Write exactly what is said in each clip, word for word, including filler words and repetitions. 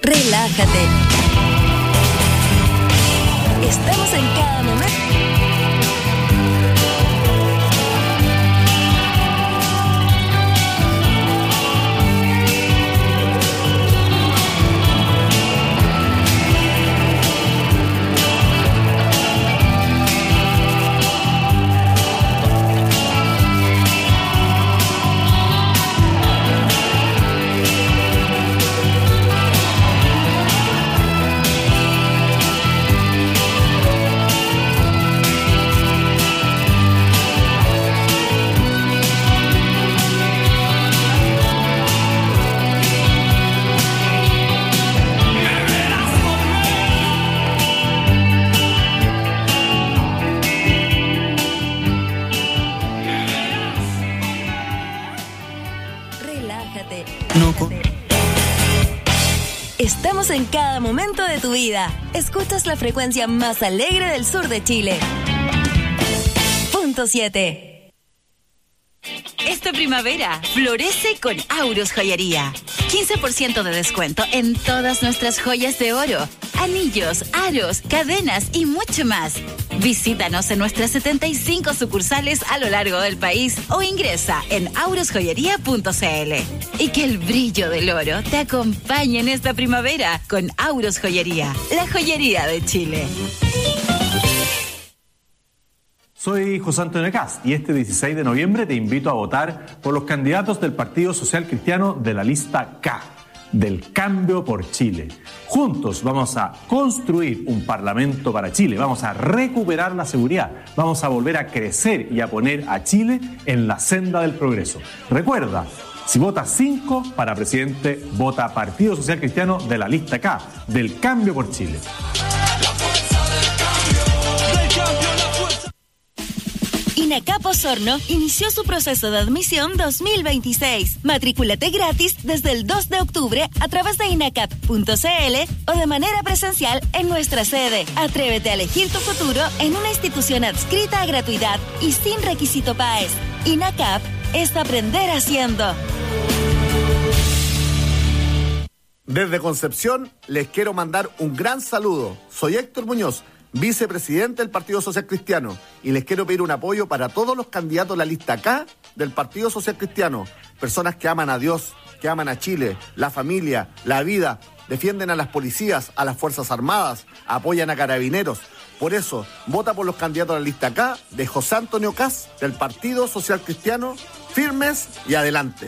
Relájate. Estamos en cada momento. Estamos en cada momento de tu vida. Escuchas la frecuencia más alegre del sur de Chile. Punto siete. Esta primavera florece con Auros Joyería. quince por ciento de descuento en todas nuestras joyas de oro, anillos, aros, cadenas y mucho más. Visítanos en nuestras setenta y cinco sucursales a lo largo del país o ingresa en auros joyería punto c l. Y que el brillo del oro te acompañe en esta primavera con Auros Joyería, la joyería de Chile. Soy José Antonio Caz y este dieciséis de noviembre te invito a votar por los candidatos del Partido Social Cristiano de la lista K, del Cambio por Chile. Juntos vamos a construir un parlamento para Chile, vamos a recuperar la seguridad, vamos a volver a crecer y a poner a Chile en la senda del progreso. Recuerda, si votas cinco para presidente, vota Partido Social Cristiano de la lista K, del Cambio por Chile. INACAP Osorno inició su proceso de admisión dos mil veintiséis. Matrículate gratis desde el dos de octubre a través de inacap punto c l o de manera presencial en nuestra sede. Atrévete a elegir tu futuro en una institución adscrita a gratuidad y sin requisito P A E S. INACAP es aprender haciendo. Desde Concepción les quiero mandar un gran saludo. Soy Héctor Muñoz, vicepresidente del Partido Social Cristiano, y les quiero pedir un apoyo para todos los candidatos de la lista K del Partido Social Cristiano. Personas que aman a Dios, que aman a Chile, la familia, la vida, defienden a las policías, a las Fuerzas Armadas, apoyan a carabineros. Por eso, vota por los candidatos de la lista K de José Antonio Caz del Partido Social Cristiano, firmes y adelante.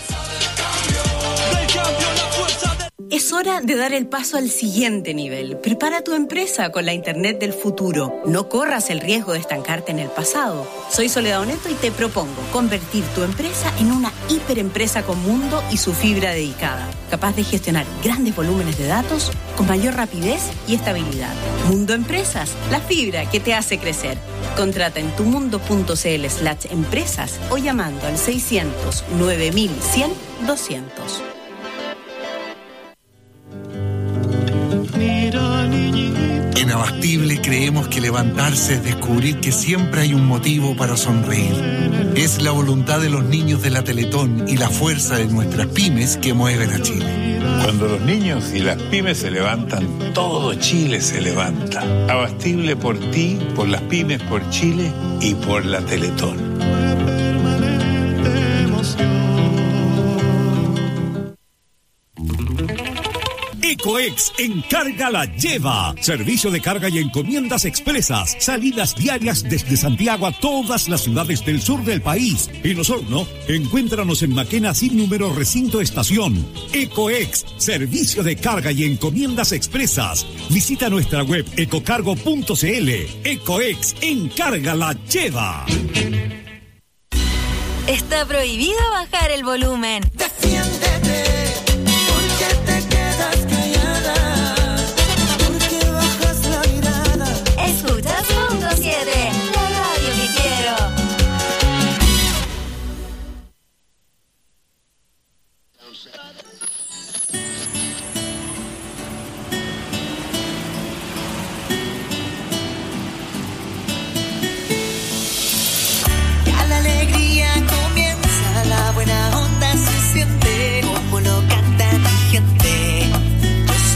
Es hora de dar el paso al siguiente nivel. Prepara tu empresa con la Internet del futuro. No corras el riesgo de estancarte en el pasado. Soy Soledad Oneto y te propongo convertir tu empresa en una hiperempresa con mundo y su fibra dedicada, capaz de gestionar grandes volúmenes de datos con mayor rapidez y estabilidad. Mundo Empresas, la fibra que te hace crecer. Contrata en tumundo.cl slash empresas o llamando al seiscientos nueve mil cien doscientos. En Abastible creemos que levantarse es descubrir que siempre hay un motivo para sonreír. Es la voluntad de los niños de la Teletón y la fuerza de nuestras pymes que mueven a Chile. Cuando los niños y las pymes se levantan, todo Chile se levanta. Abastible por ti, por las pymes, por Chile y por la Teletón. Ecoex Encarga la Lleva. Servicio de carga y encomiendas expresas. Salidas diarias desde Santiago a todas las ciudades del sur del país. En Osorno, encuéntranos en Maquena sin número recinto estación. Ecoex, servicio de carga y encomiendas expresas. Visita nuestra web ecocargo punto c l. Ecoex Encarga la Lleva. Está prohibido bajar el volumen. Defiéndete. Buena onda se siente como lo canta mi gente. Yo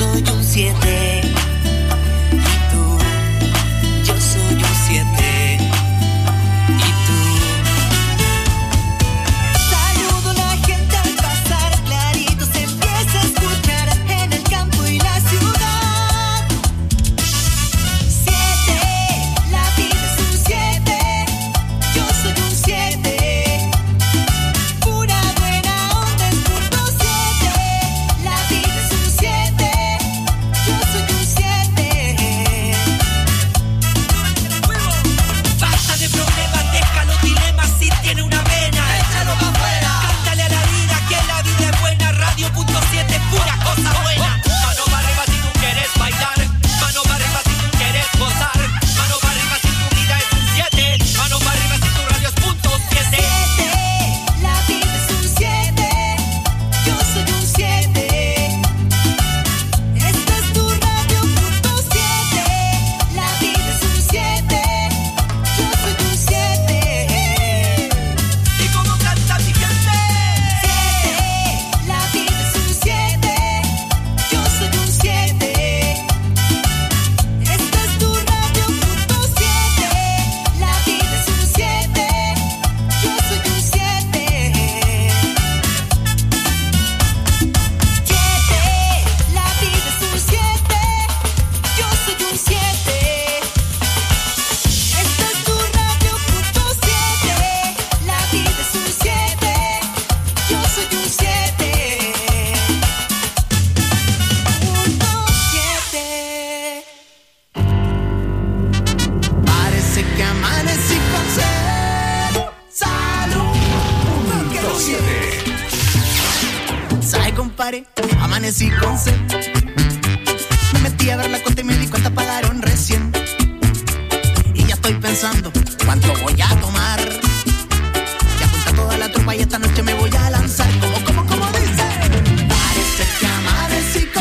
Amanecí con sed. Me metí a ver la cuenta y me di cuenta pagaron recién. Y ya estoy pensando cuánto voy a tomar. Ya junta toda la tropa y esta noche me voy a lanzar. Como, como, como dice. Parece que amanecí con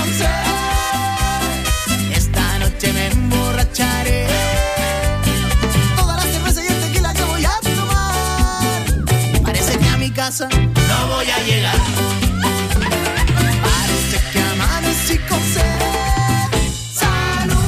sed. Esta noche me emborracharé. Toda la cerveza y el tequila que voy a tomar. Parece que a mi casa no voy a llegar. Amanecí con sed. Salud.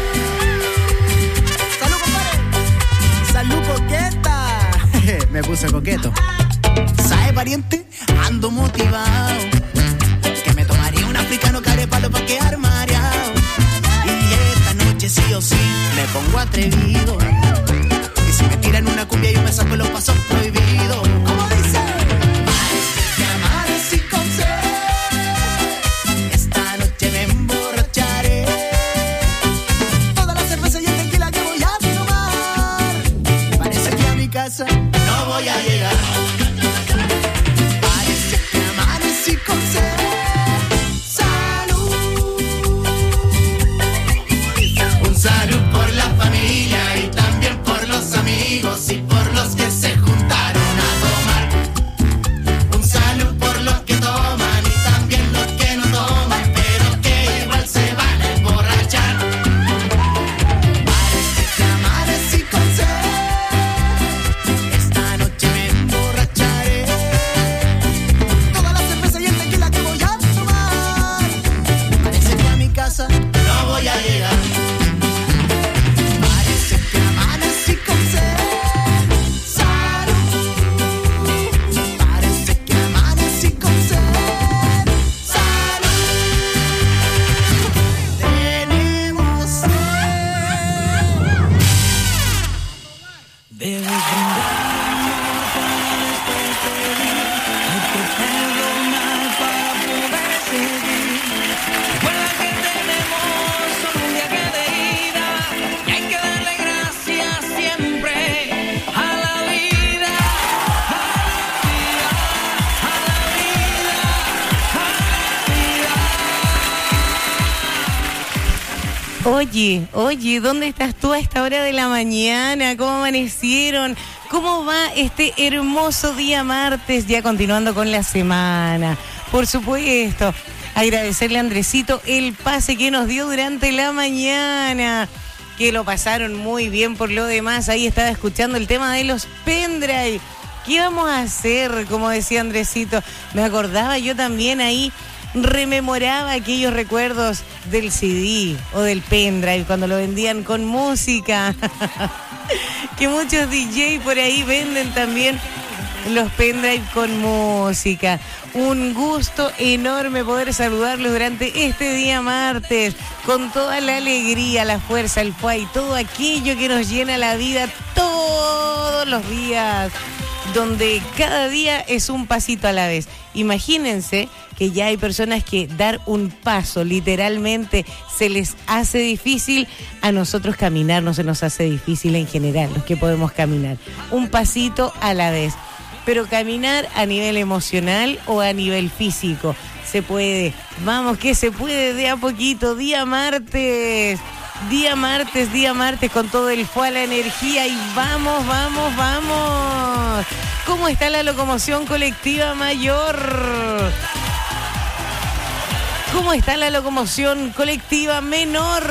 Salud, compadre. Salud, coqueta. Me puse coqueto. ¿Sabe, pariente? Ando motivado. Que me tomaría un africano carepalo pa' quedar mareado. Y esta noche sí o sí me pongo atrevido. Y si me tiran una cumbia yo me saco los pasos prohibidos. ¿Cómo dice? Parece que amanecí con sed. No voy a llegar. Parece que amanecí con sed. Salud. Un salud por la familia y también por los amigos y por los que se juntaron a tomar. Un salud por los que toman y también los que no toman, pero que igual se van a emborrachar. Parece que amanecí con sed. No voy a llegar. Parece que amanecí con sed. Salud. Parece que amanecí con sed. Salud. Tenemos sed. Debe brindar hay que perdonar para poder seguir. Recuerda que tenemos solo un día que de ida y hay que darle gracias siempre a la vida, a la vida, a la vida, a la vida. Oye, oye, ¿dónde estás tú a esta hora de la mañana? ¿Cómo amanecieron? ¿Cómo va este hermoso día martes? Ya continuando con la semana. Por supuesto, agradecerle a Andresito el pase que nos dio durante la mañana, que lo pasaron muy bien por lo demás. Ahí estaba escuchando el tema de los pendrive. ¿Qué vamos a hacer? Como decía Andresito, me acordaba yo también ahí, rememoraba aquellos recuerdos del C D o del pendrive cuando lo vendían con música. Que muchos D J por ahí venden también los pendrive con música. Un gusto enorme poder saludarlos durante este día martes, con toda la alegría, la fuerza, el fuá y todo aquello que nos llena la vida todos los días, donde cada día es un pasito a la vez. Imagínense que ya hay personas que dar un paso literalmente se les hace difícil. A nosotros caminar no se nos hace difícil en general, los que podemos caminar. Un pasito a la vez. Pero caminar a nivel emocional o a nivel físico, se puede. Vamos, que se puede de a poquito. Día martes, día martes, día martes con todo el fuá, la energía y vamos, vamos, vamos. ¿Cómo está la locomoción colectiva mayor? ¿Cómo está la locomoción colectiva menor?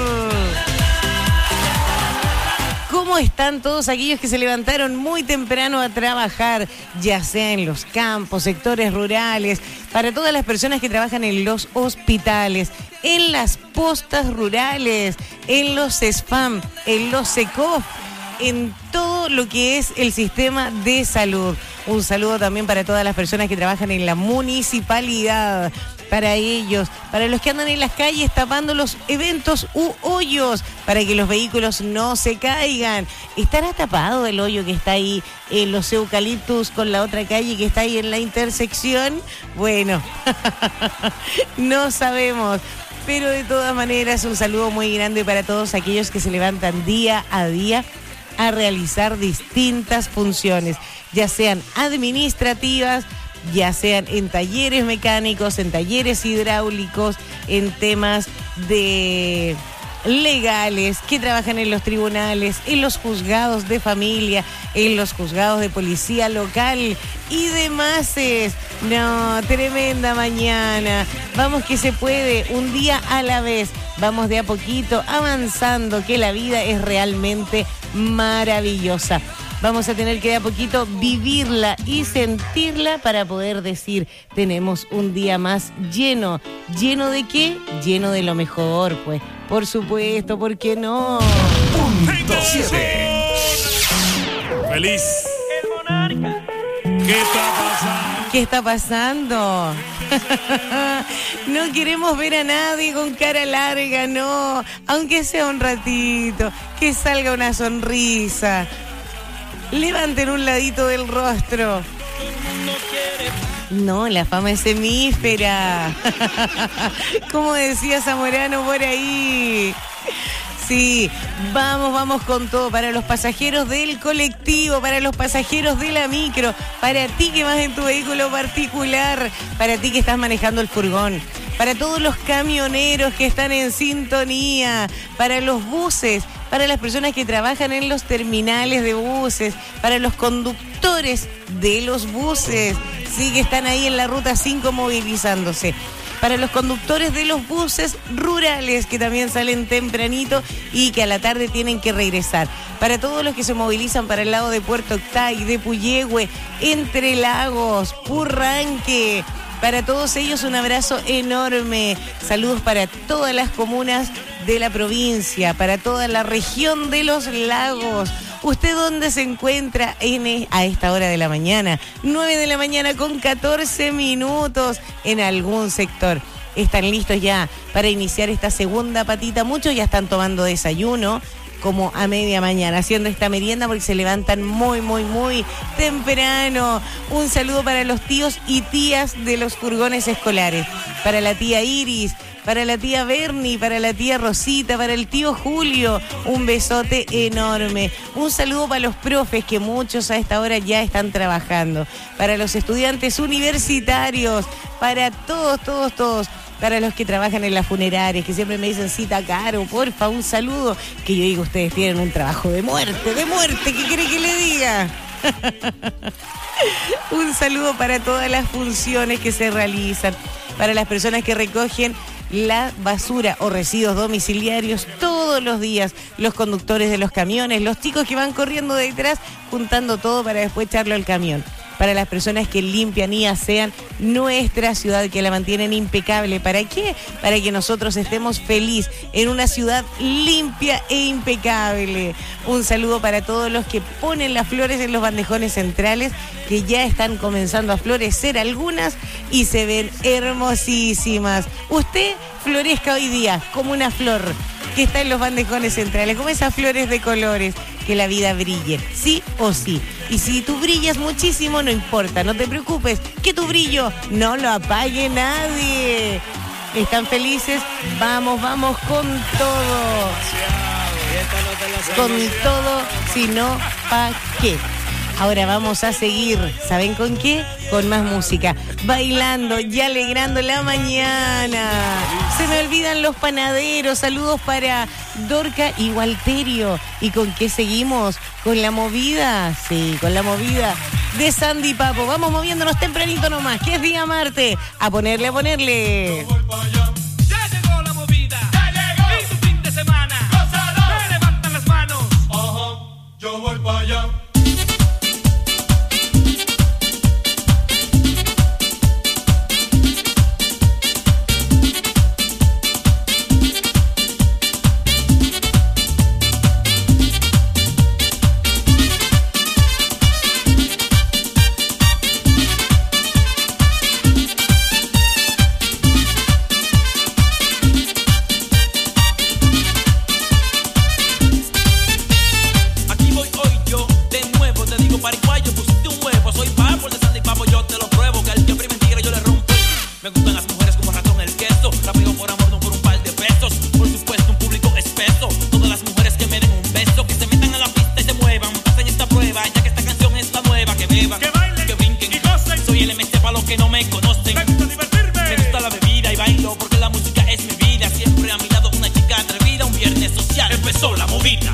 ¿Cómo están todos aquellos que se levantaron muy temprano a trabajar, ya sea en los campos, sectores rurales, para todas las personas que trabajan en los hospitales, en las postas rurales, en los S P A M, en los SECOF, en todo lo que es el sistema de salud? Un saludo también para todas las personas que trabajan en la municipalidad, para ellos, para los que andan en las calles tapando los eventos u hoyos, para que los vehículos no se caigan. ¿Estará tapado el hoyo que está ahí en los eucaliptus con la otra calle que está ahí en la intersección? Bueno, no sabemos. Pero de todas maneras, un saludo muy grande para todos aquellos que se levantan día a día a realizar distintas funciones, ya sean administrativas, ya sean en talleres mecánicos, en talleres hidráulicos, en temas de legales, que trabajan en los tribunales, en los juzgados de familia, en los juzgados de policía local y demás. No, tremenda mañana. Vamos que se puede, un día a la vez. Vamos de a poquito avanzando, que la vida es realmente maravillosa. Vamos a tener que de a poquito vivirla y sentirla para poder decir, tenemos un día más lleno. ¿Lleno de qué? Lleno de lo mejor, pues. Por supuesto, ¿por qué no? Punto siete. Feliz. ¿Qué está pasando? ¿Qué está pasando? No queremos ver a nadie con cara larga, no. Aunque sea un ratito, que salga una sonrisa. Levanten un ladito del rostro. No, la fama es semífera. Como decía Zamorano por ahí. Sí, vamos, vamos con todo. Para los pasajeros del colectivo, para los pasajeros de la micro, para ti que vas en tu vehículo particular, para ti que estás manejando el furgón, para todos los camioneros que están en sintonía, para los buses, para las personas que trabajan en los terminales de buses, para los conductores de los buses, sí, que están ahí en la ruta cinco movilizándose. Para los conductores de los buses rurales que también salen tempranito y que a la tarde tienen que regresar. Para todos los que se movilizan para el lado de Puerto Octay, de Puyehue, Entre Lagos, Purranque. Para todos ellos un abrazo enorme. Saludos para todas las comunas de la provincia, para toda la región de los lagos. ¿Usted dónde se encuentra en, a esta hora de la mañana? nueve de la mañana con catorce minutos en algún sector. ¿Están listos ya para iniciar esta segunda patita? Muchos ya están tomando desayuno, como a media mañana, haciendo esta merienda porque se levantan muy, muy, muy temprano. Un saludo para los tíos y tías de los furgones escolares, para la tía Iris, para la tía Bernie, para la tía Rosita, para el tío Julio, un besote enorme. Un saludo para los profes, que muchos a esta hora ya están trabajando, para los estudiantes universitarios, para todos, todos, todos. Para los que trabajan en las funerarias, que siempre me dicen, cita Caro, porfa, un saludo. Que yo digo, ustedes tienen un trabajo de muerte, de muerte, ¿qué quiere que le diga? Un saludo para todas las funciones que se realizan, para las personas que recogen la basura o residuos domiciliarios todos los días, los conductores de los camiones, los chicos que van corriendo detrás, juntando todo para después echarlo al camión. Para las personas que limpian y asean nuestra ciudad, que la mantienen impecable. ¿Para qué? Para que nosotros estemos felices en una ciudad limpia e impecable. Un saludo para todos los que ponen las flores en los bandejones centrales, que ya están comenzando a florecer algunas y se ven hermosísimas. Usted florezca hoy día como una flor que está en los bandejones centrales, como esas flores de colores. Que la vida brille, sí o sí. Y si tú brillas muchísimo, no importa, no te preocupes, que tu brillo no lo apague nadie. ¿Están felices? Vamos, vamos con todo. Con todo, si no, ¿pa' qué? Ahora vamos a seguir, ¿saben con qué? Con más música, bailando y alegrando la mañana. Se me olvidan los panaderos, saludos para Dorca y Walterio. ¿Y con qué seguimos? ¿Con la movida? Sí, con la movida de Sandy Papo. Vamos moviéndonos tempranito nomás, que es día martes. A ponerle, a ponerle. con razón el queso. La pego por amor, no por un par de pesos. Por supuesto, un público espeso. Todas las mujeres que me den un beso, que se metan a la pista y se muevan. Pasen esta prueba, ya que esta canción es la nueva. Que beban, que bailen, que brinquen y gocen. Soy el M C para los que no me conocen. Me gusta divertirme, me gusta la bebida y bailo porque la música es mi vida. Siempre a mi lado una chica atrevida. Un viernes social empezó la movida.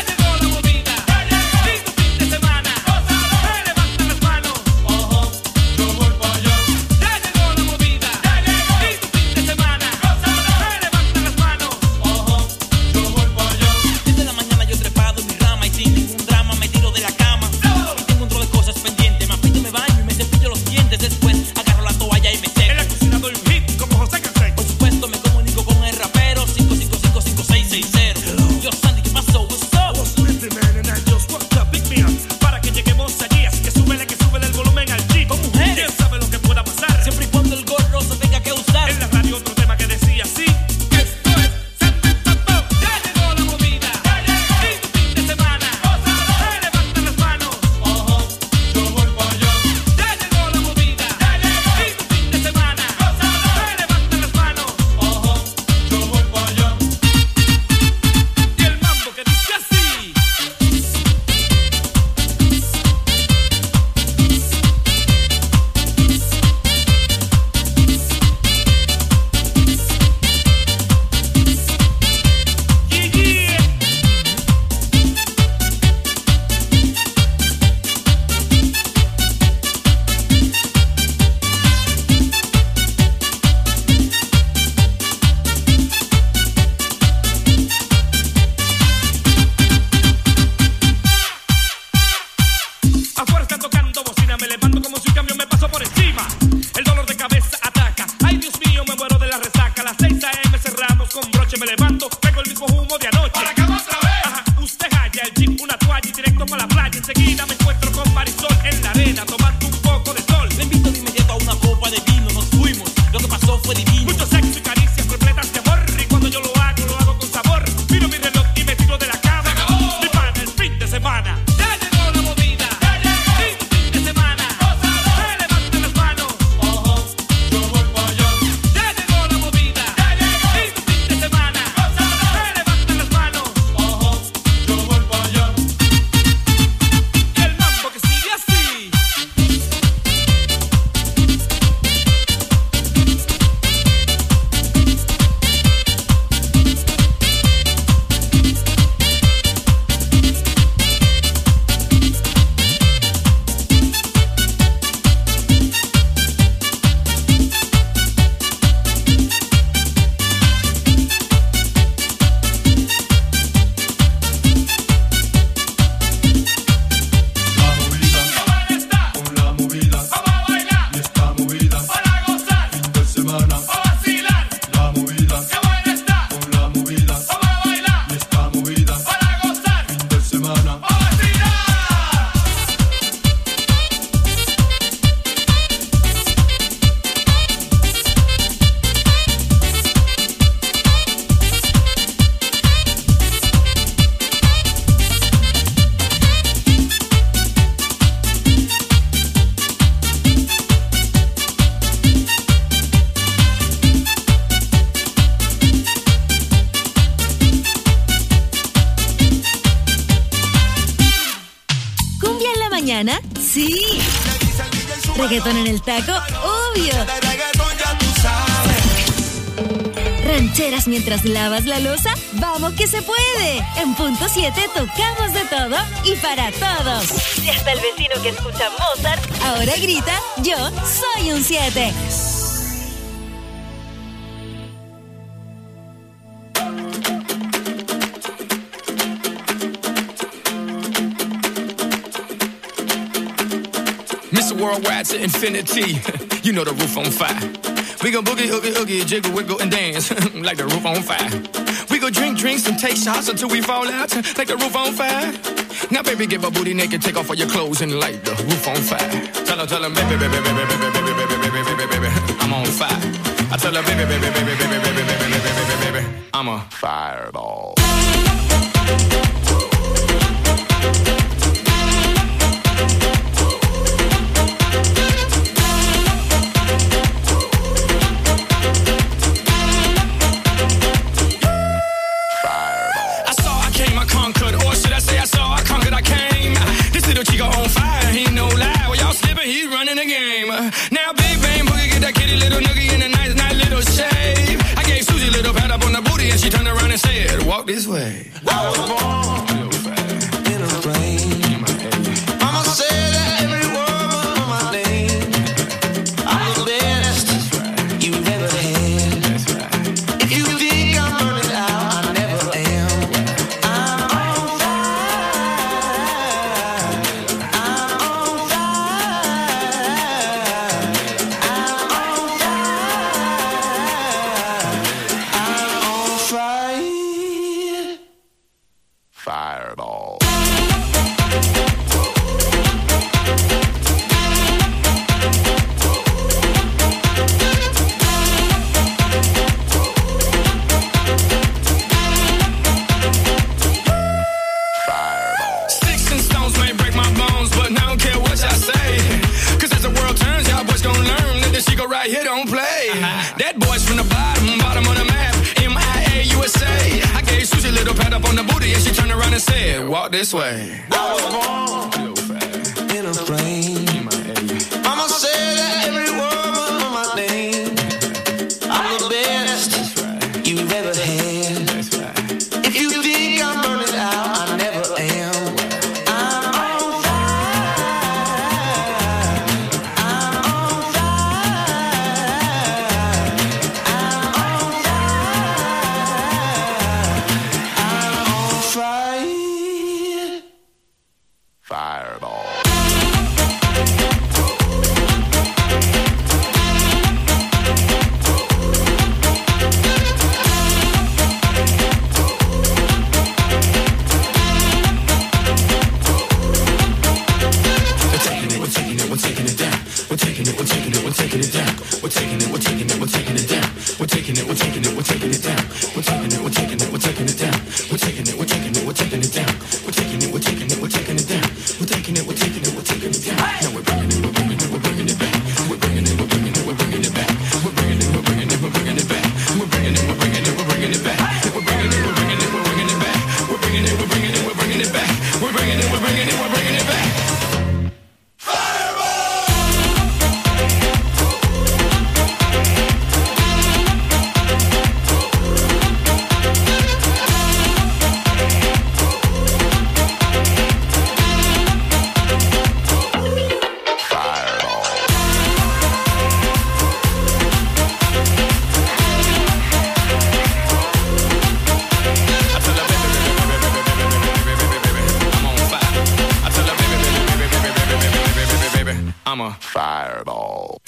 Sí. Reggaetón en el taco, obvio. Rancheras mientras lavas la loza, vamos que se puede. En punto siete tocamos de todo y para todos. Y hasta el vecino que escucha Mozart ahora grita, yo soy un siete. Mister Worldwide to infinity, you know the roof on fire. We gon' boogie, oogie, oogie, jiggle, wiggle, and dance like the roof on fire. We go drink drinks and take shots until we fall out like the roof on fire. Now, baby, get my booty naked, take off all your clothes and light the roof on fire. Tell her, tell her, baby, baby, baby, baby, baby, baby, baby, baby, baby, baby, I'm on fire. I tell her, baby, baby, baby, baby, baby, baby, baby, baby, baby, I'm a fireball. walk this way. I was born in a plane. Mama said that every word of my name. I'm the best you've ever had. If you think I'm burning out, I never am. I'm on fire. I'm on fire. I'm on fire. I'm on fire. Fireball. Sticks and stones may break my bones, but I don't care what y'all say. Cause as the world turns, y'all boys gon' learn that this shit go right here don't play. That boy's from the bottom, bottom of the map. M I A U S A. I gave Susie a little pat up on the booty and she turned around and said, walk this way. I was born in a plane. Mama said that every word of my name. I'm the best you've ever had. If you think I'm burning out, I never am. I'm on fire. I'm on fire. I'm on fire. I'm on fire. Fireball. We're taking it, we're taking it down. We're taking it, we're taking it, we're taking it down. We're taking it, we're taking it, we're taking it down. We're taking it, we're taking it, we're taking it down. We're taking it, we're taking it, we're taking it down. We're taking it, we're taking it, we're taking it down. We're taking it, we're taking it, we're taking it down. We're taking it, we're taking it, we're taking it down. Now we're bringing it, we're bringing it, we're bringing it back. We're bringing it, we're bringing it, we're bringing it back. We're bringing it, we're bringing it, we're bringing it back. We're bringing it, we're bringing it, we're bringing it back. We're bringing it, we're bringing it, we're bringing it back. We're bringing it, we're bringing it, we're bringing it back. We're bringing it, we're bringing it, we're bringing it back. I'm a fireball.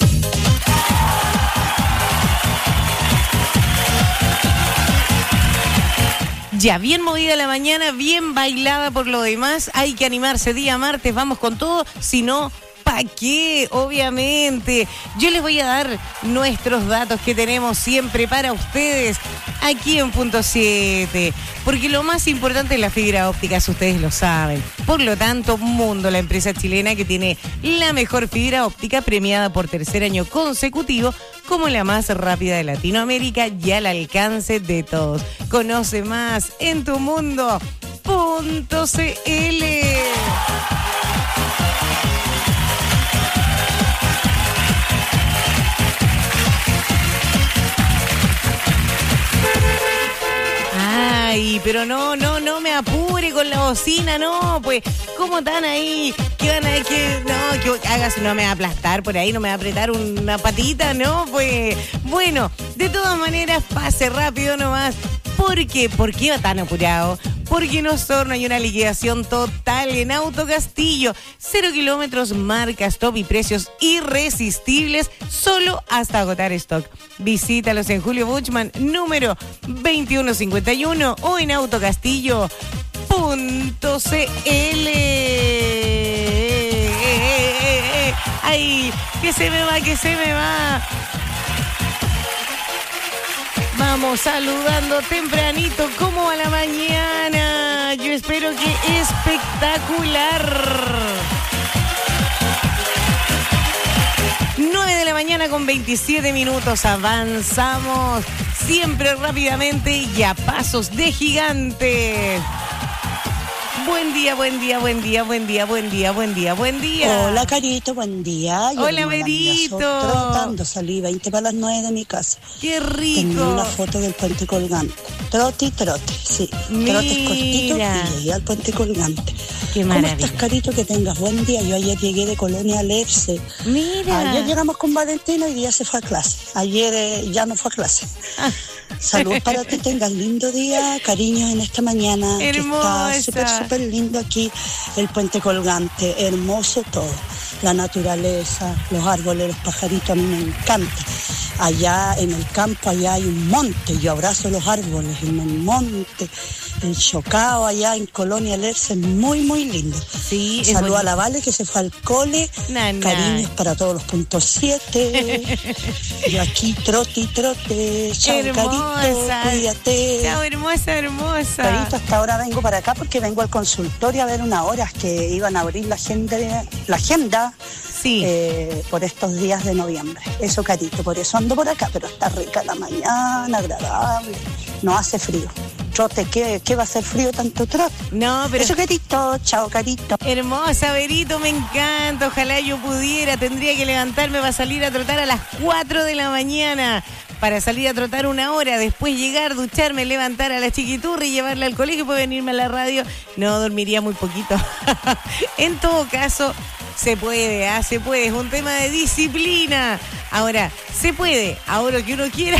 Ya, bien movida la mañana, bien bailada por lo demás. Hay que animarse día martes, vamos con todo. Si no, ¿para qué? Obviamente. Yo les voy a dar nuestros datos que tenemos siempre para ustedes aquí en Punto siete. Porque lo más importante es la fibra óptica, si ustedes lo saben. Por lo tanto, Mundo, la empresa chilena que tiene la mejor fibra óptica, premiada por tercer año consecutivo como la más rápida de Latinoamérica y al alcance de todos. Conoce más en tu mundo punto cl. Ay, pero no, no, no me apure con la bocina, no, pues, ¿cómo están ahí? ¿Qué van a que no, que hagas, no me va a aplastar por ahí, no me va a apretar una patita, no, pues, bueno, de todas maneras, pase rápido nomás. ¿Por qué? ¿Por qué va tan apurado? Porque en Osorno hay una liquidación total en Auto Castillo. Cero kilómetros, marcas top y precios irresistibles solo hasta agotar stock. Visítalos en Julio Buchmann, número veintiuno cincuenta y uno o en autocastillo punto cl. ¡Ay! ¡Que se me va, que se me va! Vamos saludando tempranito, como a la mañana. Yo espero que espectacular. nueve de la mañana con veintisiete minutos. Avanzamos siempre rápidamente y a pasos de gigante. Buen día, buen día, buen día, buen día, buen día, buen día, buen día. Hola, Carito, buen día. Yo Hola, Berito. Tratando, salí veinte para las nueve de mi casa. Qué rico. Tenía una foto del puente colgante. trote y trote, sí. Mira. Trotes cortitos y llegué al Puente Colgante. Qué ¿Cómo maravilla. estás, Carito? Que tengas buen día. Yo ayer llegué de Colonia al Erce. Mira. Ayer llegamos con Valentina y hoy día se fue a clase. Ayer eh, ya no fue a clase. Ah. Saludos para ti, tengas lindo día, cariños en esta mañana. Hermosa. Que está súper, súper lindo aquí el Puente Colgante. Hermoso todo. La naturaleza, los árboles, los pajaritos, a mí me encanta. Allá en el campo, allá hay un monte, yo abrazo los árboles en el monte, el Chocao allá en Colonia El Erce, muy, muy lindo. Sí, saludo a la Vale que se fue al cole, na, na. Cariños para todos los puntos siete. Yo aquí trote y trote, chao Hermosa. Carito, cuídate. Chao, hermosa, hermosa. Carito, hasta ahora vengo para acá porque vengo al consultorio a ver unas horas que iban a abrir la agenda, la agenda. Sí. Eh, por estos días de noviembre. Eso, Carito, por eso ando por acá, pero está rica la mañana, agradable, no hace frío. Trote, ¿qué, qué va a hacer frío tanto trote? No, pero... Eso, Carito, chao, Carito. Hermosa, Verito, me encanta, ojalá yo pudiera, tendría que levantarme para salir a trotar a las cuatro de la mañana. Para salir a trotar una hora, después llegar, ducharme, levantar a la chiquiturra y llevarla al colegio y después venirme a la radio. No, dormiría muy poquito. En todo caso, se puede, ¿ah? Se puede, es un tema de disciplina. Ahora, se puede, ahora que uno quiera,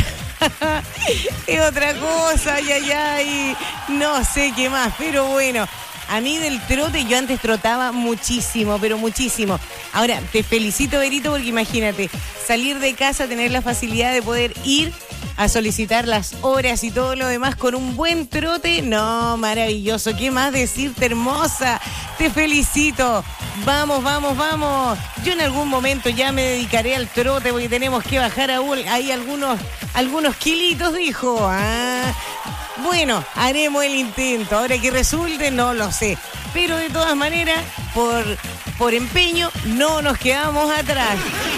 es otra cosa, ay, ay, ay, no sé qué más, pero bueno. A mí del trote, yo antes trotaba muchísimo, pero muchísimo. Ahora, te felicito, Verito, porque imagínate, salir de casa, tener la facilidad de poder ir a solicitar las horas y todo lo demás con un buen trote. No, maravilloso. ¿Qué más decirte, hermosa? Te felicito. Vamos, vamos, vamos. Yo en algún momento ya me dedicaré al trote porque tenemos que bajar aún ahí algunos, algunos kilitos, dijo. Ah... Bueno, haremos el intento. Ahora que resulte, no lo sé. Pero de todas maneras, por, por empeño, no nos quedamos atrás.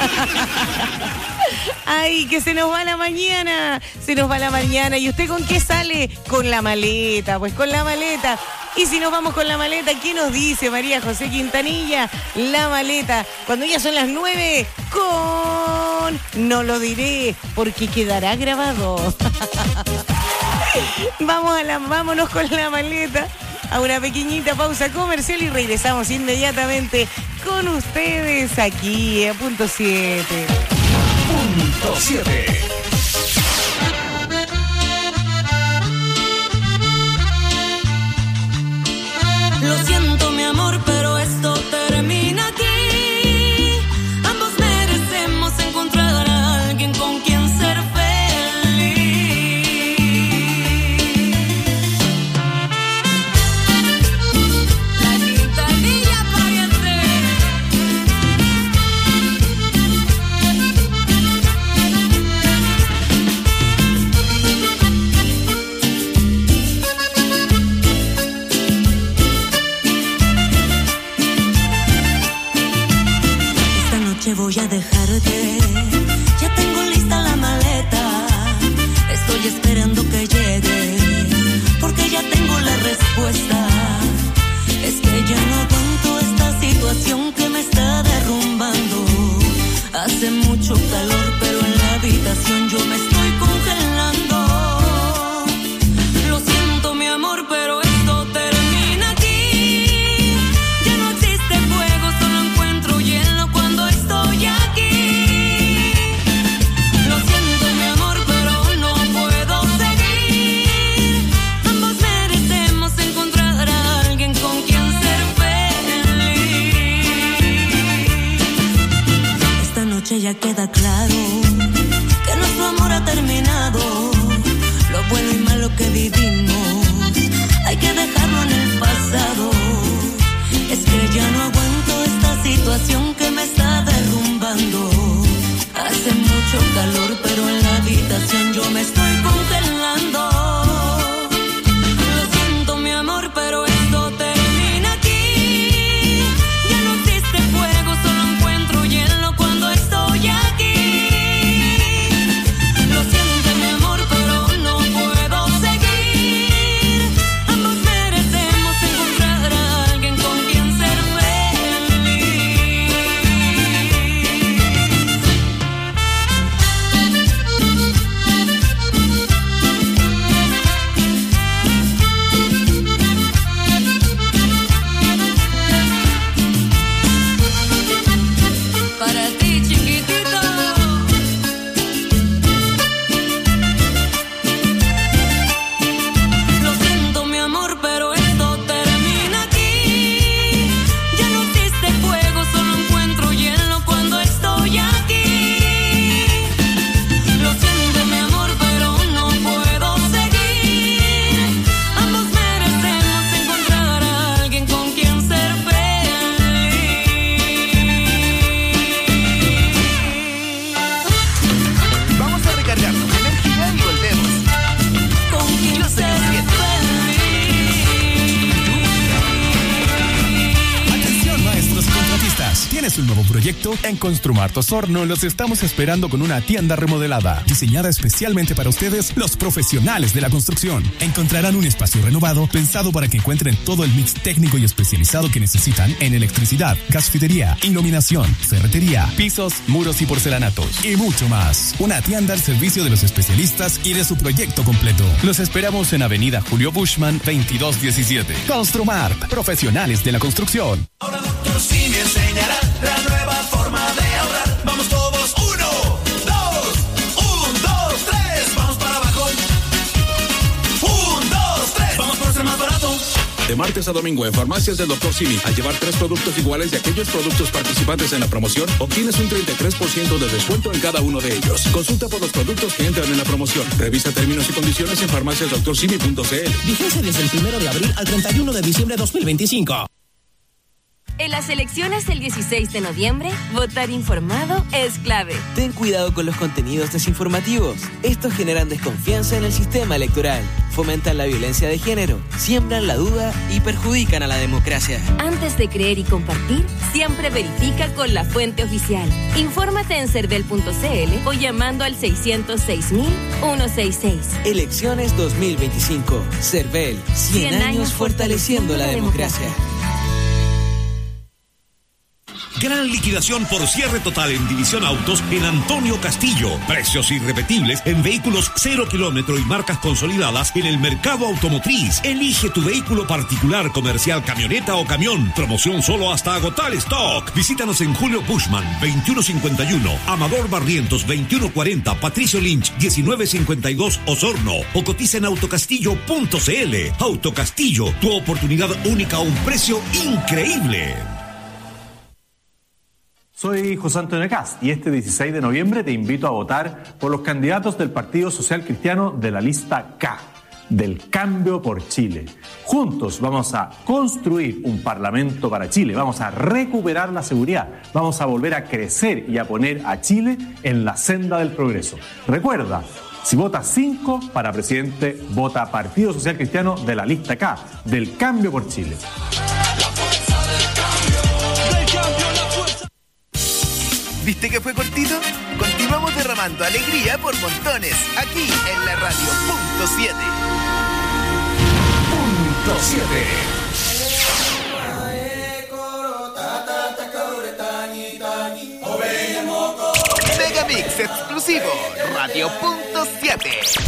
Ay, que se nos va la mañana. Se nos va la mañana. ¿Y usted con qué sale? Con la maleta. Pues con la maleta. Y si nos vamos con la maleta, ¿qué nos dice María José Quintanilla? La maleta, cuando ya son las nueve, con... No lo diré, porque quedará grabado. Vamos a la, vámonos con la maleta a una pequeñita pausa comercial y regresamos inmediatamente con ustedes aquí a Punto siete. Punto siete. Lo siento, mi amor, pero esto termina aquí. Ambos merecemos encontrar a alguien con quien ser voy a dejarte, ya tengo lista la maleta, estoy esperando que llegue, porque ya tengo la respuesta. Es que ya no aguanto esta situación que me está derrumbando. Hace mucho calor, pero en la habitación yo me estoy congelando. Lo siento, mi amor, pero esto termina aquí. Ya no existe fuego, solo encuentro hielo cuando estoy aquí. Lo siento, mi amor, pero no puedo seguir. Ambos merecemos encontrar ¿Tienes un nuevo proyecto? En Construmart Osorno los estamos esperando con una tienda remodelada, diseñada especialmente para ustedes, los profesionales de la construcción. Encontrarán un espacio renovado pensado para que encuentren todo el mix técnico y especializado que necesitan en electricidad, gasfidería, iluminación, ferretería, pisos, muros y porcelanatos y mucho más. Una tienda al servicio de los especialistas y de su proyecto completo. Los esperamos en Avenida Julio Bushman veintidós diecisiete. Construmart, profesionales de la construcción. Ahora doctor Simi enseñará la nueva forma de ahorrar. Vamos todos, uno, dos, un, dos, tres, vamos para abajo. Un, dos, tres, vamos por ser más barato. De martes a domingo en Farmacias del doctor Simi, al llevar tres productos iguales de aquellos productos participantes en la promoción, obtienes un treinta y tres por ciento de descuento en cada uno de ellos. Consulta por los productos que entran en la promoción. Revisa términos y condiciones en farmacias doctor simi punto c l. Vigencia desde el primero de abril al treinta y uno de diciembre de dos mil veinticinco. En las elecciones del dieciséis de noviembre, votar informado es clave. Ten cuidado con los contenidos desinformativos. Estos generan desconfianza en el sistema electoral, fomentan la violencia de género, siembran la duda y perjudican a la democracia. Antes de creer y compartir, siempre verifica con la fuente oficial. Infórmate en cervel punto c l o llamando al seiscientos seis mil ciento sesenta y seis. Elecciones dos mil veinticinco. Cervel, cien años fortaleciendo la democracia. Gran liquidación por cierre total en División Autos en Antonio Castillo. Precios irrepetibles en vehículos cero kilómetro y marcas consolidadas en el mercado automotriz. Elige tu vehículo particular, comercial, camioneta o camión. Promoción solo hasta agotar stock. Visítanos en Julio Bushman veintiuno cincuenta y uno, Amador Barrientos veintiuno cuarenta, Patricio Lynch diecinueve cincuenta y dos, Osorno, o cotiza en autocastillo punto c l. Autocastillo, tu oportunidad única a un precio increíble. Soy José Antonio Cast y este dieciséis de noviembre te invito a votar por los candidatos del Partido Social Cristiano de la lista K, del Cambio por Chile. Juntos vamos a construir un parlamento para Chile, vamos a recuperar la seguridad, vamos a volver a crecer y a poner a Chile en la senda del progreso. Recuerda, si votas cinco para presidente, vota Partido Social Cristiano de la lista K, del Cambio por Chile. ¿Viste que fue cortito? Continuamos derramando alegría por montones, aquí en la radio punto siete. Punto siete. Megamix exclusivo, radio punto siete.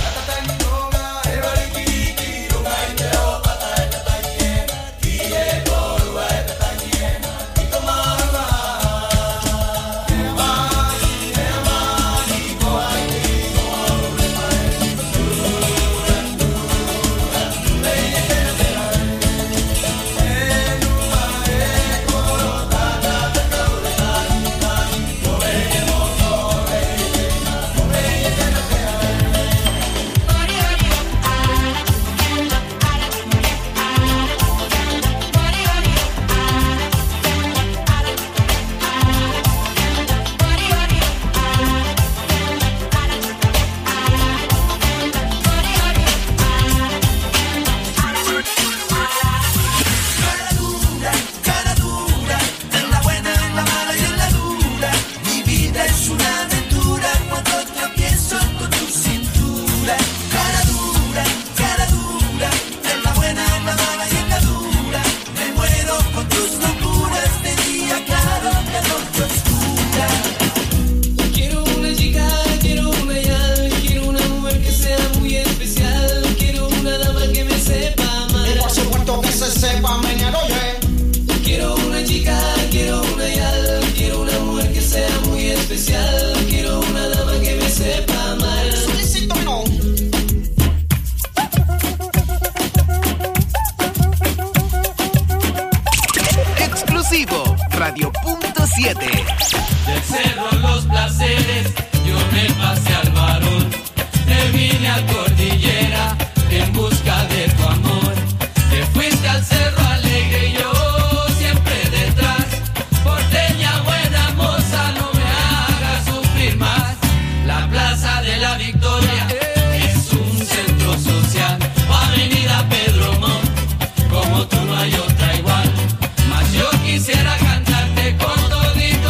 Radio punto siete. Del cerro Los Placeres, yo me pasé al Barón, te vine a Cordillera en busca de tu amor. Te fuiste al Cerro Alegre y yo siempre detrás. Porteña buena moza, no me hagas sufrir más. La Plaza de la Victoria es un centro social. Avenida Pedro Montt, como tú no hay otra igual. Mas yo quisiera cantarte con todito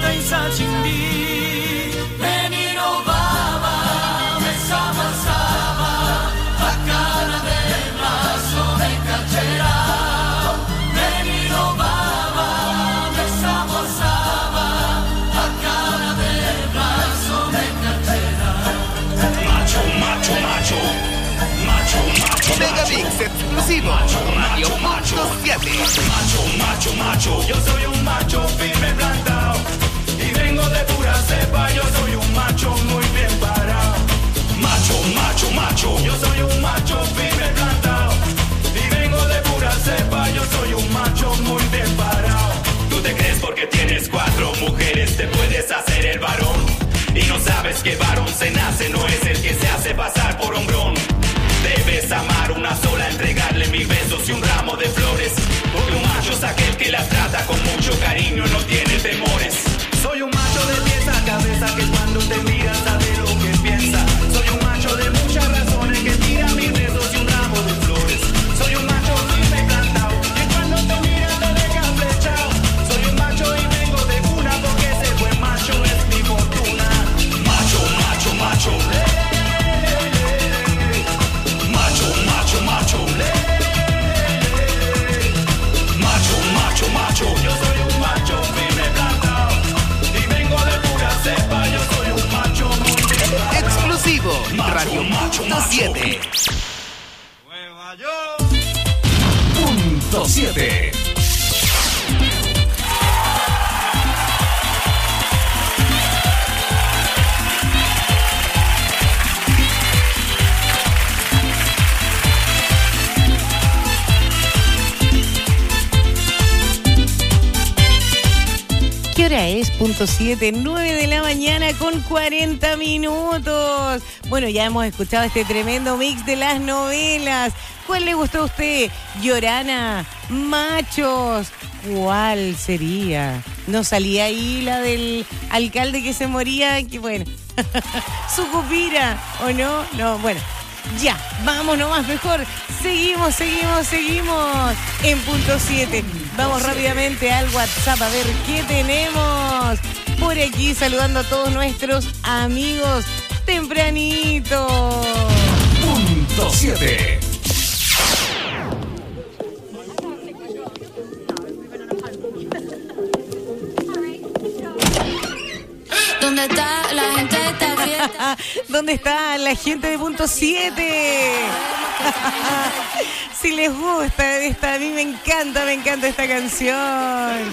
senza cindì. Menino baba, me sama sama, a cara della sola carcerao. Menino baba, me sama sama, a cara della sola carcerao. Macho, macho, macho, macho, macho, Megamix exclusivo, Radio Punto siete. Macho, macho, macho, yo soy un macho firme plantado y vengo de pura cepa, yo soy un macho muy bien parado. Macho, macho, macho, yo soy un macho firme plantado y vengo de pura cepa, yo soy un macho muy bien parado. Tú te crees porque tienes cuatro mujeres te puedes hacer el varón y no sabes que varón se nace, no es el que se hace pasar por hombrón. Debes amar una sola, entregarle mil besos y un ramo de flores. Porque un macho es aquel que la trata con mucho cariño, no tiene temores. Soy un macho de pies a cabeza que cuando te mira sabe lo que piensa. Soy un macho de muchas razones que tira mil besos y un ramo de flores. Soy un macho firme y plantado que cuando te mira te deja flechado. Soy un macho y vengo de cuna porque ese buen macho es mi fortuna. Macho, macho, macho. Macho, macho, macho, macho, macho, macho. Yo soy un macho firme plantado y vengo de pura cepa. Yo soy un macho muy bien. Exclusivo, Radio Punto siete. Punto siete. ¿Qué hora es? Punto siete, nueve de la mañana con cuarenta minutos. Bueno, ya hemos escuchado este tremendo mix de las novelas. ¿Cuál le gustó a usted? Llorana, Machos. ¿Cuál sería? ¿No salía ahí la del alcalde que se moría? Que bueno, Sucupira, ¿o no? No, bueno. Ya, vamos nomás, mejor. Seguimos, seguimos, seguimos en punto siete. Vamos rápidamente al WhatsApp a ver qué tenemos por aquí, saludando a todos nuestros amigos tempranito. Punto siete. ¿Dónde está la gente de esta fiesta? ¿Dónde está la gente de punto siete? Si les gusta esta, a mí me encanta, me encanta esta canción.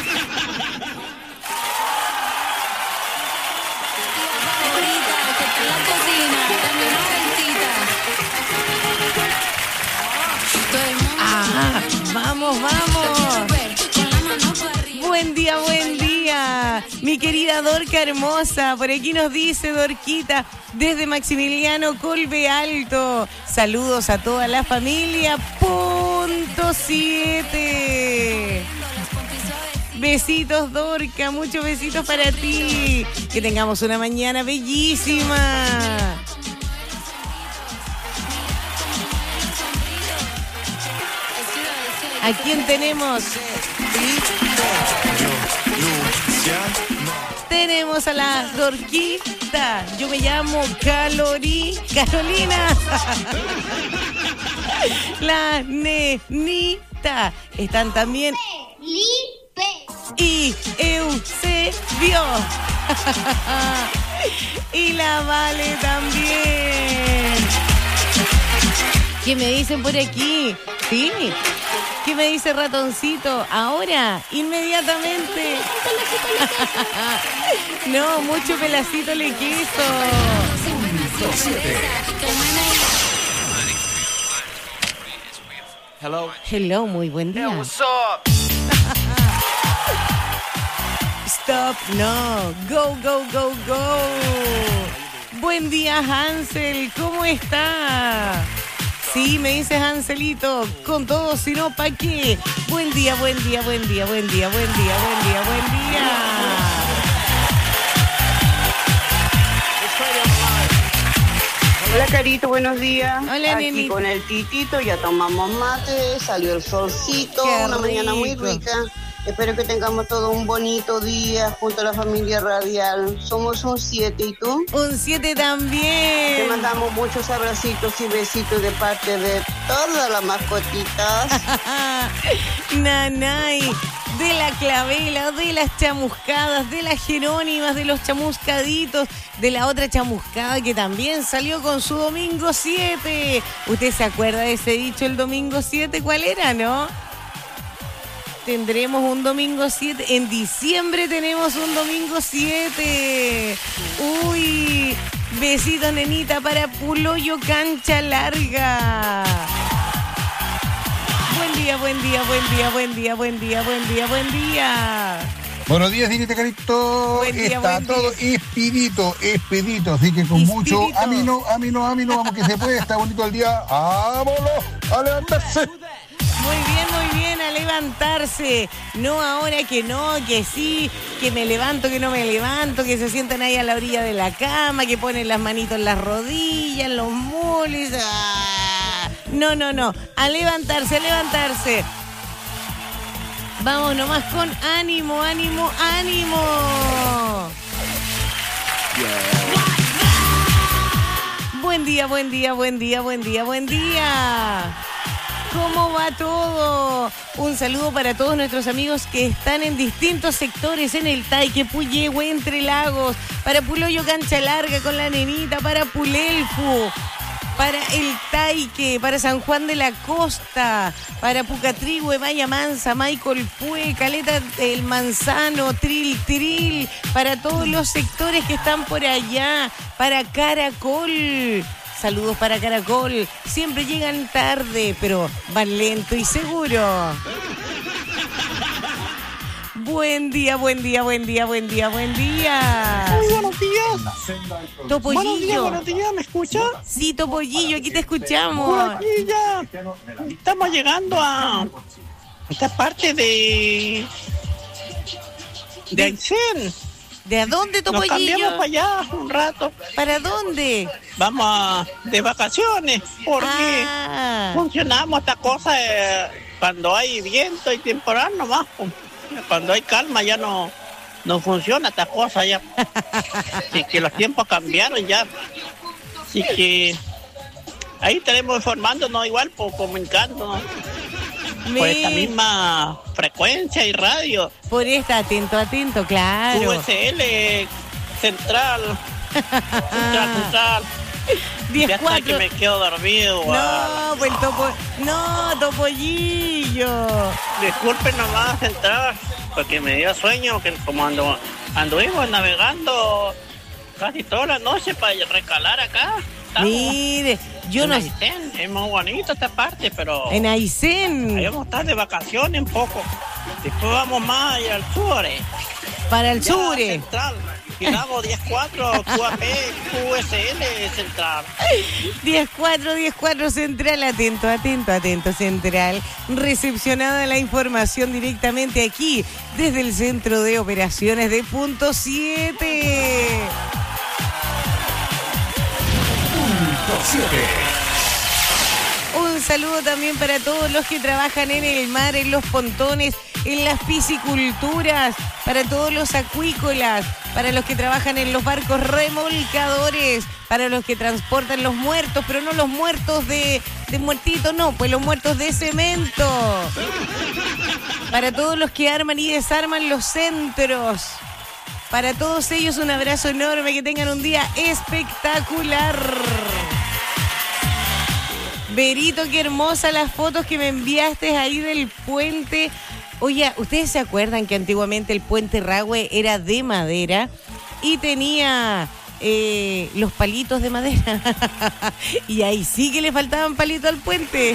Ah, vamos, vamos. Buen día, buen día. Mi querida Dorca hermosa, por aquí nos dice Dorquita, desde Maximiliano Colbe Alto. Saludos a toda la familia. Punto siete. Besitos, Dorca, muchos besitos para ti. Que tengamos una mañana bellísima. ¿A quién tenemos? Tenemos a la Dorquita. Yo me llamo Calori, Carolina. La Nenita. Están también y Eusebio. Y la Vale también. ¿Qué me dicen por aquí? ¿Sí? ¿Qué me dice Ratoncito? Ahora, inmediatamente. No, mucho pelacito le quiso. Hello. Hello, muy buen día. Hey, what's up? Stop, no. Go, go, go, go. Buen día, Hansel. ¿Cómo está? Sí, me dice Hanselito, con todo, si no, ¿pa' qué? Buen día, buen día, buen día, buen día, buen día, buen día, buen día. Hola, Carito, buenos días. Hola, Aquí neni. con el titito, ya tomamos mate, salió el solcito, Qué una mañana muy rico. rica. Espero que tengamos todo un bonito día junto a la familia radial. Somos un siete, ¿y tú? Un siete también. Te mandamos muchos abracitos y besitos de parte de todas las mascotitas. Nanay, de la Clavela, de las chamuscadas, de las Jerónimas, de los chamuscaditos, de la otra chamuscada que también salió con su domingo siete. ¿Usted se acuerda de ese dicho, el domingo siete? ¿Cuál era, no? Tendremos un domingo siete. En diciembre tenemos un domingo siete. Uy, besito, nenita, para Puloyo Cancha Larga. Buen día, buen día, buen día, buen día, buen día, buen día, buen día. Buenos días, Dinita Carito. Buen día, Está buen todo día. expedito, expedito. Así que con Expedito. mucho ánimo, ánimo, ánimo, vamos que se puede. Está bonito el día. ¡Vámonos! ¡A levantarse! Muy bien, muy bien, a levantarse. No ahora que no, que sí, que me levanto, que no me levanto, que se sientan ahí a la orilla de la cama, que ponen las manitos en las rodillas, en los mules. ¡Ah! No, no, no. A levantarse, a levantarse. Vamos nomás con ánimo, ánimo, ánimo. Buen día, buen día, buen día, buen día, buen día. ¿Cómo va todo? Un saludo para todos nuestros amigos que están en distintos sectores, en el Taique, Puyehue, Entre Lagos, para Puloyo Cancha Larga con la nenita, para Pulelfu, para el Taique, para San Juan de la Costa, para Pucatrihue, Maya Mansa, Michael Pue, Caleta El Manzano, Tril Tril, para todos los sectores que están por allá, para Caracol. Saludos para Caracol. Siempre llegan tarde, pero van lento y seguro. Buen día, buen día, buen día, buen día, buen día. Muy buenos días. Topollillo. Buenos días, buenos días, ¿me escucha? Sí, Topollillo, aquí te escuchamos. Por aquí ya estamos llegando a esta parte de de Aysén. ¿De a dónde, Topollillo? Nos cambiamos para allá un rato. ¿Para dónde? Vamos a, de vacaciones, porque Ah. funcionamos esta cosa eh, cuando hay viento y temporal nomás. Pues. Cuando hay calma ya no, no funciona esta cosa ya. Así que los tiempos cambiaron ya. Así que ahí estaremos informándonos igual, por comunicándonos. Me- Por esta misma frecuencia y radio. Por esta, atento, atento, claro. U S L Central. Central, Central. diez Ya está cuatro. que me quedo dormido. No, pues el topo... No, Topollillo. Disculpen nomás entrar, porque me dio sueño, que como ando, anduvimos navegando casi toda la noche para recalar acá. Estamos Mire, yo en no... Aysén, es muy bonito esta parte, pero... En Aysén. Ahí vamos a estar de vacaciones un poco. Después vamos más allá al sur. eh. Para el Ya, sur. Central. Tiramos diez cuatro, Q A P, Q S L Central. diez cuatro, diez cuatro Central, atento, atento, atento Central. Recepcionada la información directamente aquí, desde el Centro de Operaciones de Punto siete. Punto siete. Un saludo también para todos los que trabajan en el mar, en los pontones, en las pisciculturas, para todos los acuícolas, para los que trabajan en los barcos remolcadores, para los que transportan los muertos, pero no los muertos de, de muertitos, no, pues los muertos de cemento. Para todos los que arman y desarman los centros. Para todos ellos un abrazo enorme, que tengan un día espectacular. Berito, qué hermosa las fotos que me enviaste ahí del puente. Oye, ¿ustedes se acuerdan que antiguamente el puente Rahue era de madera y tenía eh, los palitos de madera? Y ahí sí que le faltaban palitos al puente.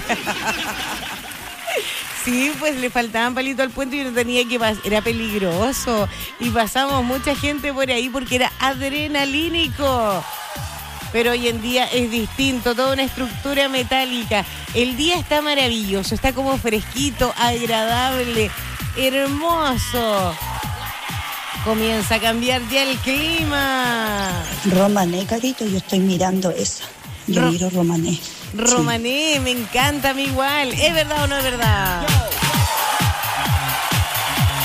Sí, pues le faltaban palitos al puente y no tenía que pasar. Era peligroso. Y pasamos mucha gente por ahí porque era adrenalínico. Pero hoy en día es distinto, toda una estructura metálica. El día está maravilloso, está como fresquito, agradable, hermoso. Comienza a cambiar ya el clima. Romané, carito, yo estoy mirando esa. Yo Ro- miro Romané. Romané, me encanta a mí igual. ¿Es verdad o no es verdad?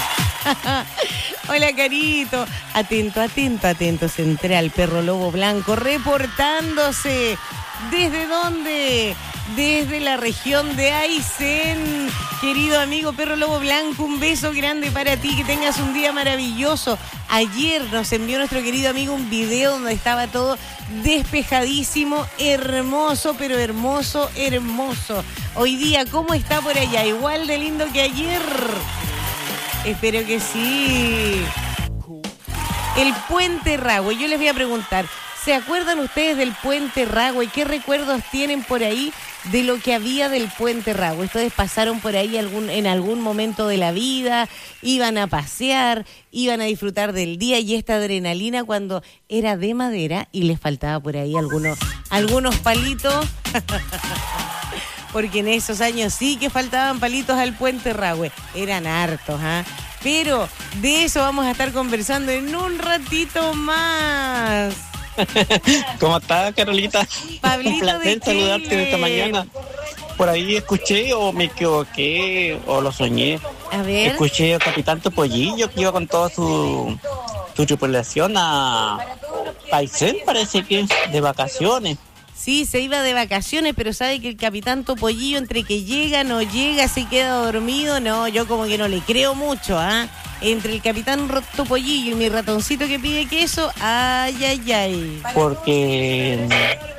Hola, Carito. Atento, atento, atento. Central, Perro Lobo Blanco, reportándose. ¿Desde dónde? Desde la región de Aysén. Querido amigo Perro Lobo Blanco, un beso grande para ti. Que tengas un día maravilloso. Ayer nos envió nuestro querido amigo un video donde estaba todo despejadísimo, hermoso, pero hermoso, hermoso. Hoy día, ¿cómo está por allá? Igual de lindo que ayer. Espero que sí. El Puente Rahue. Yo les voy a preguntar, ¿se acuerdan ustedes del Puente Rahue? ¿Qué recuerdos tienen por ahí de lo que había del Puente Rahue? Ustedes pasaron por ahí algún, en algún momento de la vida, iban a pasear, iban a disfrutar del día y esta adrenalina cuando era de madera y les faltaba por ahí algunos, algunos palitos. Porque en esos años sí que faltaban palitos al Puente Rahue. Eran hartos, ¿ah? ¿eh? Pero de eso vamos a estar conversando en un ratito más. ¿Cómo estás, Carolita? Pablito, un placer de saludarte Chile. esta mañana. Por ahí escuché o me equivoqué o lo soñé. A ver. Escuché al Capitán Topollillo que iba con toda su, su tripulación a Aysén, parece que de vacaciones. Sí, se iba de vacaciones, pero sabe que el Capitán Topollillo entre que llega, no llega, se queda dormido. No, yo como que no le creo mucho, ¿ah? ¿eh? Entre el Capitán Topollillo y mi ratoncito que pide queso, ay, ay, ay. Porque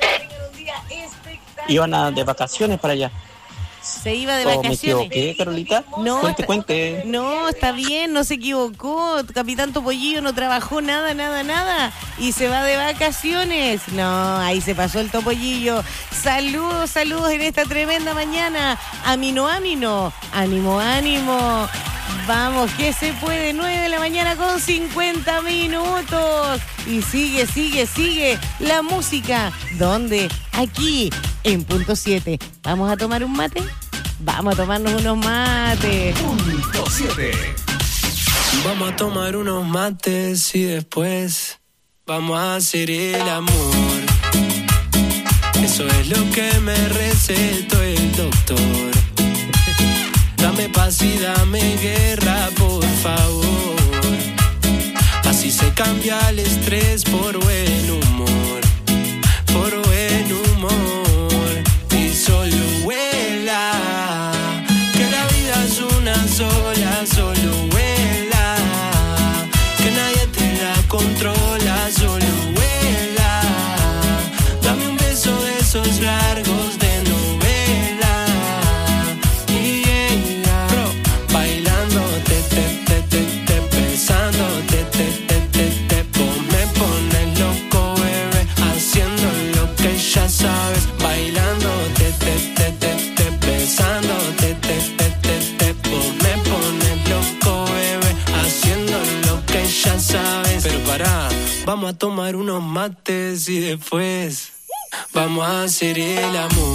iban a, de vacaciones para allá. Se iba de ¿O vacaciones. me equivoqué, Carolita? No, cuente, está, cuente. No, está bien, no se equivocó. Capitán Topollillo no trabajó nada, nada, nada. Y se va de vacaciones. No, ahí se pasó el Topollillo. Saludos, saludos en esta tremenda mañana. Amino, amino. Ánimo, ánimo. Vamos, que se puede. nueve de la mañana con cincuenta minutos. Y sigue, sigue, sigue la música. ¿Dónde? Aquí, en punto siete. ¿Vamos a tomar un mate? Vamos a tomarnos unos mates. Punto siete. Vamos a tomar unos mates y después vamos a hacer el amor. Eso es lo que me recetó el doctor. Dame paz y dame guerra, por favor. Así se cambia el estrés por buen humor. Por buen humor. Y solo vuela, que la vida es una sola. Solo vuela, que nadie te la controla. Solo vuela, dame un beso de esos largos de novela. Y ella, bro, bailando, te, te, te, te, te, besando, te, te, te, te, te, po- me pones loco, bebé, haciendo lo que ya sabes, bailando, te, te, te, te, te, besando, te, te, te, te, te, po- me pones loco, bebé, haciendo lo que ya sabes. Pero pará, vamos a tomar unos mates y después vamos a hacer el amor.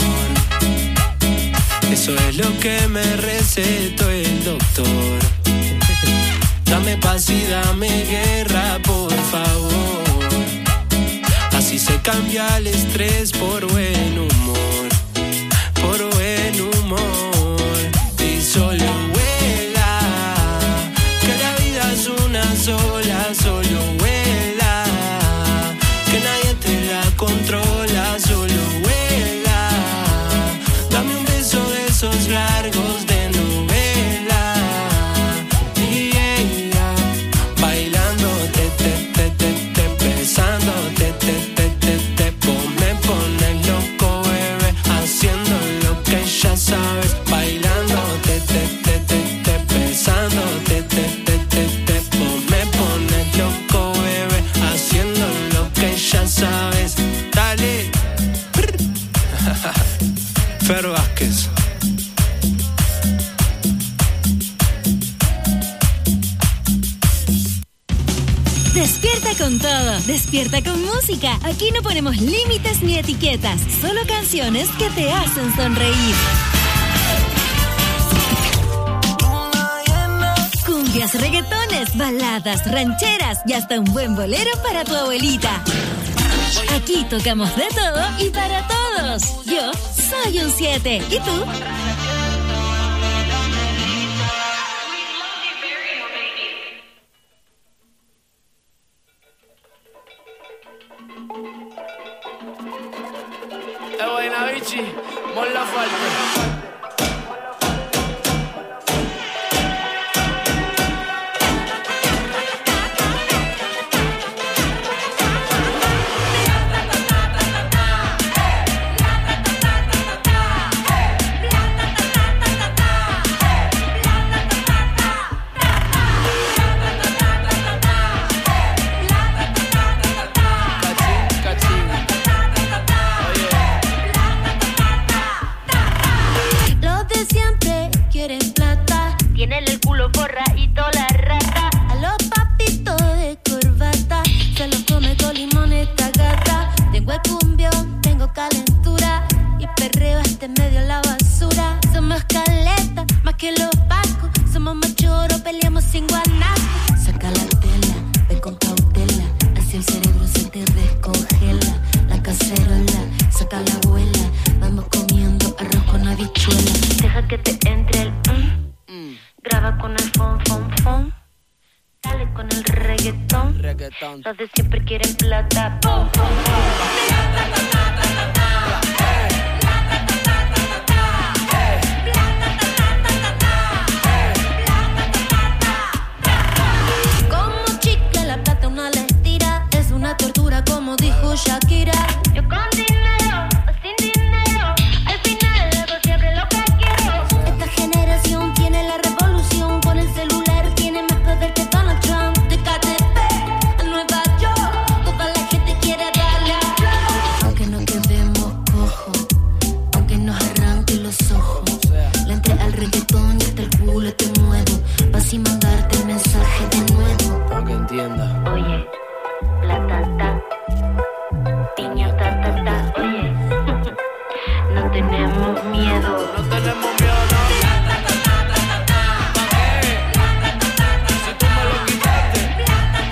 Eso es lo que me recetó el doctor. Dame paz y dame guerra, por favor. Así se cambia el estrés por buen humor. Por buen humor. Y solo vuela, que la vida es una sola. Solo vuela, que nadie te la controla. Solo vuela, dame un beso de esos largos de novela. Y ella, bailando, te, te, te, te, te, besando, te, te, te, te, te, po- me pones loco, bebé, haciendo lo que ya sabes, bailando, te, te, te, te, te, besando, te, te, te, te, te, po- me pones loco, bebé, haciendo lo que ya sabes. Dale. Fer Vázquez. Despierta con todo, despierta con música. Aquí no ponemos límites ni etiquetas, solo canciones que te hacen sonreír. Cumbias, reggaetones, baladas, rancheras y hasta un buen bolero para tu abuelita. Aquí tocamos de todo y para todos. Yo soy un siete. ¿Y tú? Mon Laferte. Los de siempre quieren plata, tienen el culo forradito la rata. A los papitos de corbata se los come con limón esta gata. Tengo el cumbión, tengo calentura y perreo este medio la basura. Somos caleta, más que los pacos. Somos machoros, peleamos sin guanaco. Saca la tela, ve con cautela, así el cerebro se te descongela. La cacerola, saca la abuela, vamos comiendo arroz con habichuela. Deja que te entre el mm. Graba con el fon, fon, fon. Dale con el reggaetón. Reggaetón. Los de siempre quieren plata. Pum, pum, pum. Como chicle la plata una la estira. Es una tortura como dijo Shakira. Yo con dinero o sin dinero, al final hago siempre lo que quiero. Esta generación tiene la revolución. Con el celular tiene más poder que Donald Trump. De K T P a Nueva York, toda la gente quiere darle a flow. Aunque no quedemos cojos, aunque nos arranque los ojos, le entré al reggaetón y hasta el culo te muevo. Vas y mandarte el mensaje de nuevo. Para que entienda. Oye, la tata, piña ta ta ta, oye, no tenemos miedo. No tenemos miedo, no. Si tú me lo quitaste,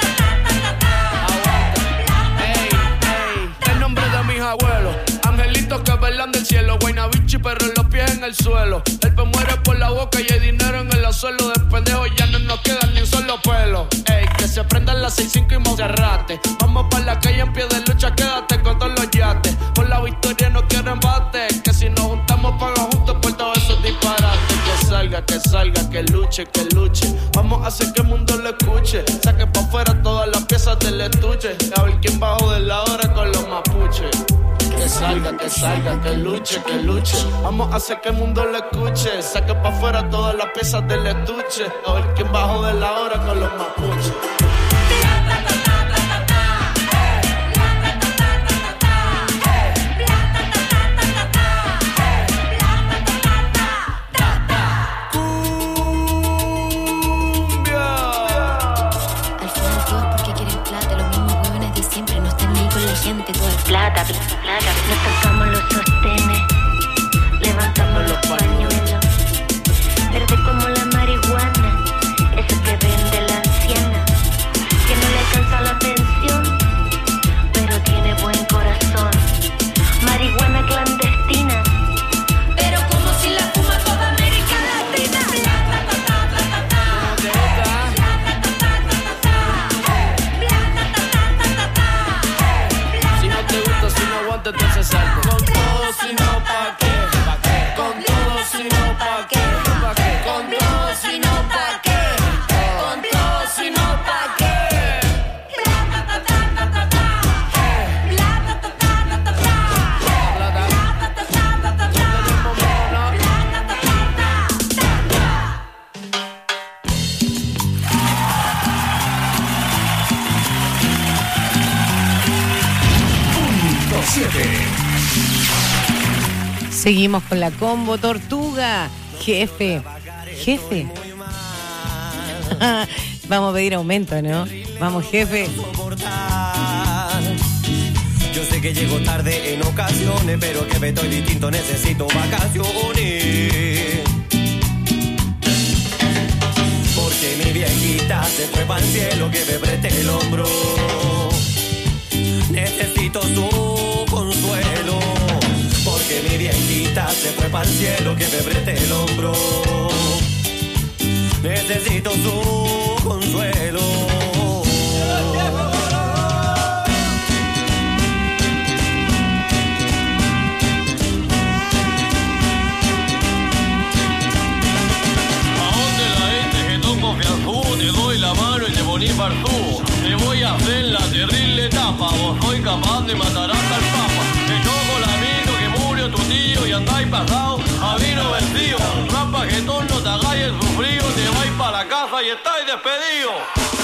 aguanta. Ey, ey. El nombre de mis abuelos, angelitos que velan del cielo. Guaynabichi, pero los pies en el suelo. El pe muere por la boca y hay dinero en el suelo. De pendejo ya no nos quedan ni un solo pelo. Ey, que se prendan las seis cinco y Monserrate. Vamos pa' la calle en pie de lucha, quédate con todos los yates. Por la victoria no quiero embate, que si nos juntamos paga juntos por todos esos disparates. Que salga, que salga, que luche, que luche. Vamos a hacer que el mundo lo escuche. Saque pa' afuera todas las piezas del estuche. A ver quién bajó de la hora con los mapuches. Que salga, que salga, que luche, que luche. Vamos a hacer que el mundo lo escuche. Saque pa' afuera todas las piezas del estuche. A ver quién bajó de la hora con los mapuches. Al final todos porque quieren plata, los mismos huevones de siempre no están ni con la gente, todo es plata, plata, plata. Nos tocamos los sostenes, levantamos los pañuelos, verde como la marihuana, eso que vende la anciana, que no le alcanza la pensión, pero tiene buen corazón. Marihuana clandestina, pero como si la fuma toda América Latina. Si no te gusta, si no aguanta, entonces salte. Con todo, si no, pa' qué, pa' qué. Con todo, si no, pa' qué, pa' qué. Con todo, si no, pa' qué. Con todo, si no, pa' qué. Seguimos con la combo Tortuga. Jefe, jefe. Vamos a pedir aumento, ¿no? Vamos, jefe. Yo sé que llego tarde en ocasiones, pero que me estoy distinto, necesito vacaciones. Porque mi viejita se fue para el cielo, que me preste el hombro. Necesito su consuelo. Porque mi viejita se fue para el cielo, que me preste el hombro. Necesito su consuelo. farsudo, te voy a hacer la terrible tapa. Vos soy capaz de matar hasta el papa. Que yo con la mino que murió tu tío y andáis pasado a vino vencido. Rapa que no te hagáis el sufrido, te vais para la casa y estáis despedidos.